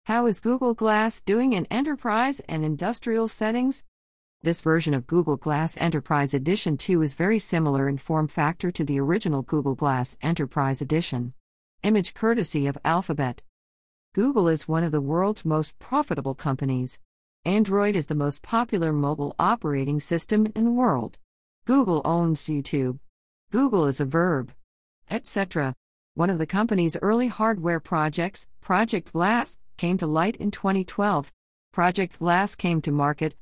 How is Google Glass doing in enterprise and industrial settings? This version of Google Glass Enterprise Edition 2 is very similar in form factor to the original Google Glass Enterprise Edition. Image courtesy of Alphabet. Google is one of the world's most profitable companies. Android is the most popular mobile operating system in the world. Google owns YouTube. Google is a verb, etc. One of the company's early hardware projects, Project Glass, came to light in 2012. Project Glass came to market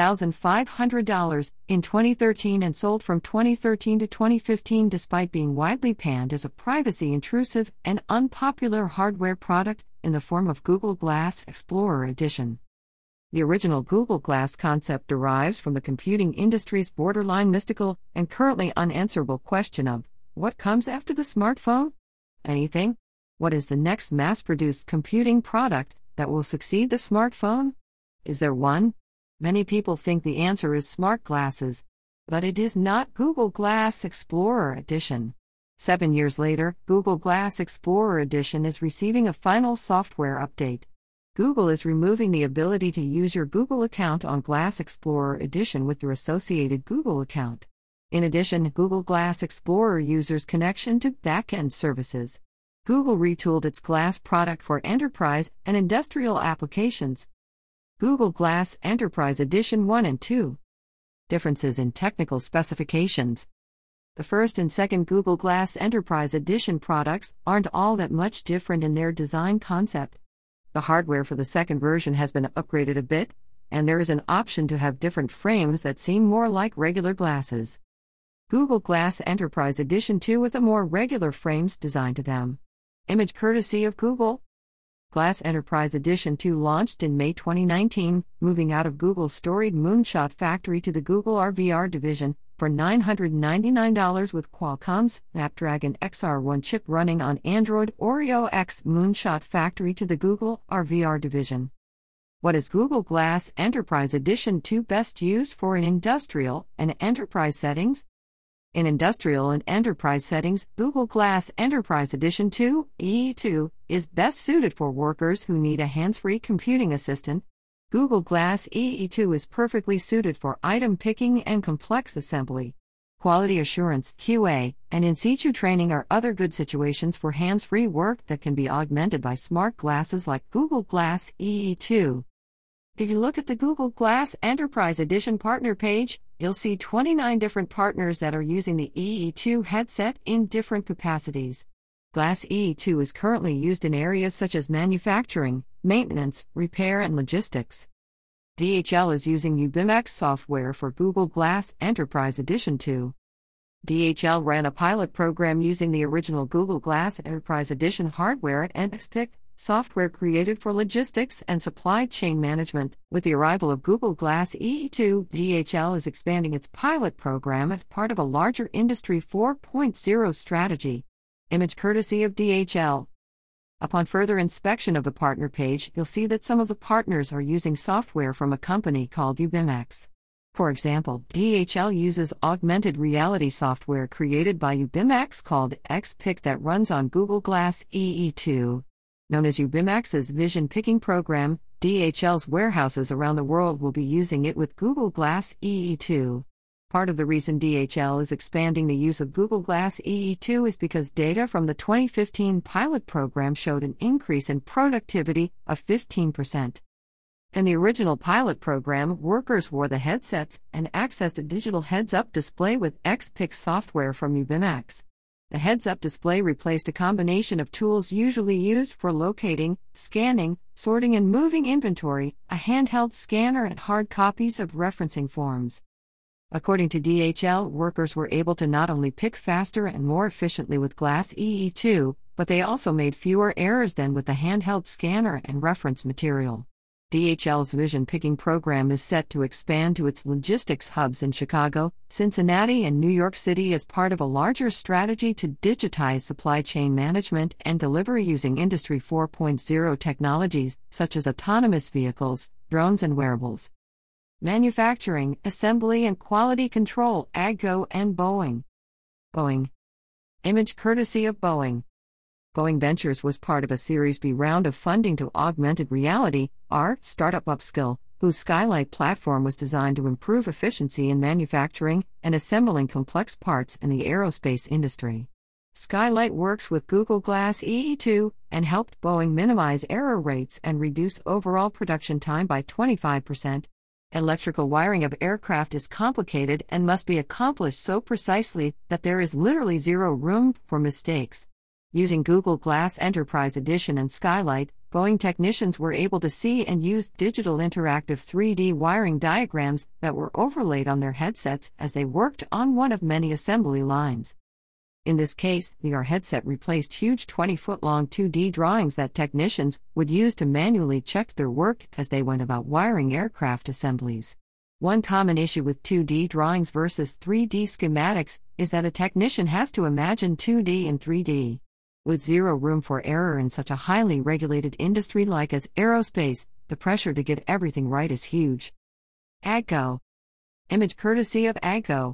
$1,500 in 2013 and sold from 2013 to 2015 despite being widely panned as a privacy-intrusive and unpopular hardware product in the form of Google Glass Explorer Edition. The original Google Glass concept derives from the computing industry's borderline mystical and currently unanswerable question of, what comes after the smartphone? Anything? What is the next mass-produced computing product that will succeed the smartphone? Is there one? Many people think the answer is smart glasses. But it is not Google Glass Explorer Edition. 7 years later, Google Glass Explorer Edition is receiving a final software update. Google is removing the ability to use your Google account on Glass Explorer Edition with your associated Google account. In addition, Google Glass Explorer users connection to back-end services. Google retooled its Glass product for enterprise and industrial applications. Google Glass Enterprise Edition 1 and 2. Differences in technical specifications. The first and second Google Glass Enterprise Edition products aren't all that much different in their design concept. The hardware for the second version has been upgraded a bit, and there is an option to have different frames that seem more like regular glasses. Google Glass Enterprise Edition 2 with a more regular frames designed to them. Image courtesy of Google. Glass Enterprise Edition 2 launched in May 2019, moving out of Google's storied Moonshot factory to the Google RVR division for $999 with Qualcomm's Snapdragon XR1 chip running on Android Oreo X Moonshot factory to the Google RVR division. What is Google Glass Enterprise Edition 2 best used for in industrial and enterprise settings? In industrial and enterprise settings, Google Glass Enterprise Edition 2, EE2, is best suited for workers who need a hands-free computing assistant. Google Glass EE2 is perfectly suited for item picking and complex assembly. Quality assurance, QA, and in situ training are other good situations for hands-free work that can be augmented by smart glasses like Google Glass EE2. If you look at the Google Glass Enterprise Edition partner page, you'll see 29 different partners that are using the EE2 headset in different capacities. Glass EE2 is currently used in areas such as manufacturing, maintenance, repair, and logistics. DHL is using UBIMX software for Google Glass Enterprise Edition 2. DHL ran a pilot program using the original Google Glass Enterprise Edition hardware and XPIC software created for logistics and supply chain management. With the arrival of Google Glass EE2, DHL is expanding its pilot program as part of a larger Industry 4.0 strategy. Image courtesy of DHL. Upon further inspection of the partner page, you'll see that some of the partners are using software from a company called UBIMX. For example, DHL uses augmented reality software created by UBIMX called XPIC that runs on Google Glass EE2. Known as UBIMX's Vision Picking Program, DHL's warehouses around the world will be using it with Google Glass EE2. Part of the reason DHL is expanding the use of Google Glass EE2 is because data from the 2015 pilot program showed an increase in productivity of 15%. In the original pilot program, workers wore the headsets and accessed a digital heads-up display with XPIC software from UBIMX. The heads-up display replaced a combination of tools usually used for locating, scanning, sorting and moving inventory, a handheld scanner and hard copies of referencing forms. According to DHL, workers were able to not only pick faster and more efficiently with Glass EE2, but they also made fewer errors than with the handheld scanner and reference material. DHL's Vision Picking program is set to expand to its logistics hubs in Chicago, Cincinnati, and New York City as part of a larger strategy to digitize supply chain management and delivery using Industry 4.0 technologies, such as autonomous vehicles, drones, and wearables. Manufacturing, Assembly, and Quality Control, AGCO, and Boeing. Boeing. Image courtesy of Boeing. Boeing Ventures was part of a Series B round of funding to Augmented Reality, AR, startup Upskill, whose Skylight platform was designed to improve efficiency in manufacturing and assembling complex parts in the aerospace industry. Skylight works with Google Glass EE2 and helped Boeing minimize error rates and reduce overall production time by 25%. Electrical wiring of aircraft is complicated and must be accomplished so precisely that there is literally zero room for mistakes. Using Google Glass Enterprise Edition and Skylight, Boeing technicians were able to see and use digital interactive 3D wiring diagrams that were overlaid on their headsets as they worked on one of many assembly lines. In this case, the AR headset replaced huge 20-foot-long 2D drawings that technicians would use to manually check their work as they went about wiring aircraft assemblies. One common issue with 2D drawings versus 3D schematics is that a technician has to imagine 2D and 3D. With zero room for error in such a highly regulated industry like as aerospace, the pressure to get everything right is huge. AGCO. Image courtesy of AGCO.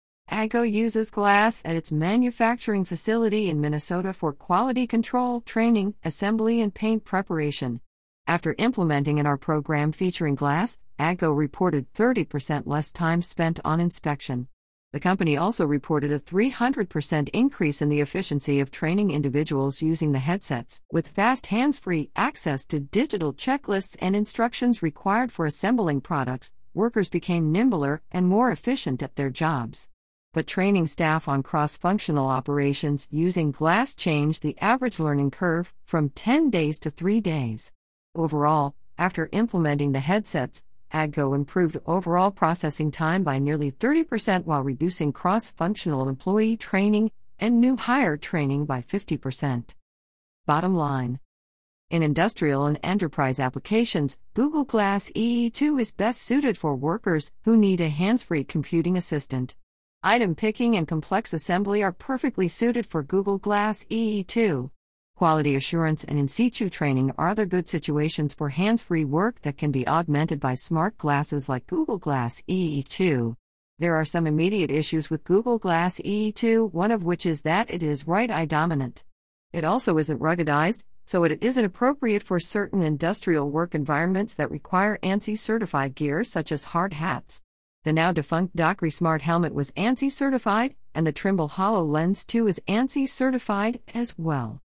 AGCO uses glass at its manufacturing facility in Minnesota for quality control, training, assembly, and paint preparation. After implementing an AR program featuring glass, AGCO reported 30% less time spent on inspection. The company also reported a 300% increase in the efficiency of training individuals using the headsets. With fast hands-free access to digital checklists and instructions required for assembling products, workers became nimbler and more efficient at their jobs. But training staff on cross-functional operations using glass changed the average learning curve from 10 days to 3 days. Overall, after implementing the headsets, AGCO improved overall processing time by nearly 30% while reducing cross-functional employee training and new hire training by 50%. Bottom line. In industrial and enterprise applications, Google Glass EE2 is best suited for workers who need a hands-free computing assistant. Item picking and complex assembly are perfectly suited for Google Glass EE2. Quality assurance and in situ training are other good situations for hands-free work that can be augmented by smart glasses like Google Glass EE2. There are some immediate issues with Google Glass EE2, one of which is that it is right-eye dominant. It also isn't ruggedized, so it isn't appropriate for certain industrial work environments that require ANSI-certified gear such as hard hats. The now-defunct Dockery Smart Helmet was ANSI-certified, and the Trimble HoloLens 2 is ANSI-certified as well.